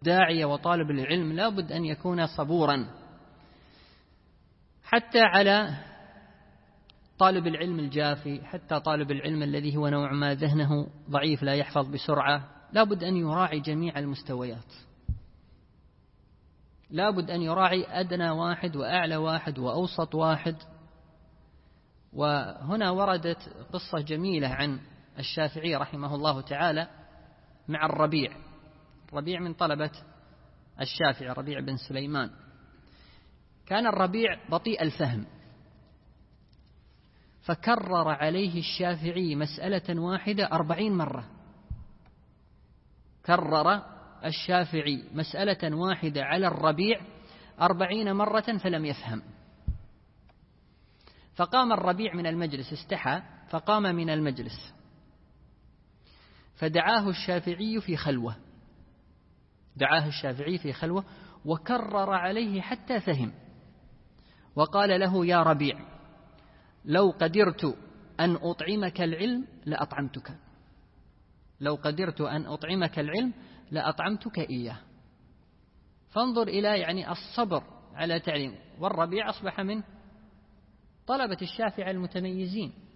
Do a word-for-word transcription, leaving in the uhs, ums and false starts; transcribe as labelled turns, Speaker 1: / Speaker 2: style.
Speaker 1: الداعية وطالب العلم لا بد أن يكون صبورا، حتى على طالب العلم الجافي، حتى طالب العلم الذي هو نوع ما ذهنه ضعيف لا يحفظ بسرعة، لا بد أن يراعي جميع المستويات، لا بد أن يراعي أدنى واحد وأعلى واحد وأوسط واحد. وهنا وردت قصة جميلة عن الشافعي رحمه الله تعالى مع الربيع، الربيع من طلبة الشافعي، ربيع بن سليمان. كان الربيع بطيء الفهم، فكرر عليه الشافعي مسألة واحدة أربعين مرة، كرر الشافعي مسألة واحدة على الربيع أربعين مرة فلم يفهم. فقام الربيع من المجلس، استحى فقام من المجلس، فدعاه الشافعي في خلوة، دعاه الشافعي في خلوة وكرر عليه حتى فهم، وقال له: يا ربيع، لو قدرت أن أطعمك العلم لأطعمتك، لو قدرت أن أطعمك العلم لأطعمتك إياه. فانظر إلى يعني الصبر على تعليم، والربيع أصبح من طلبة الشافعي المتميزين.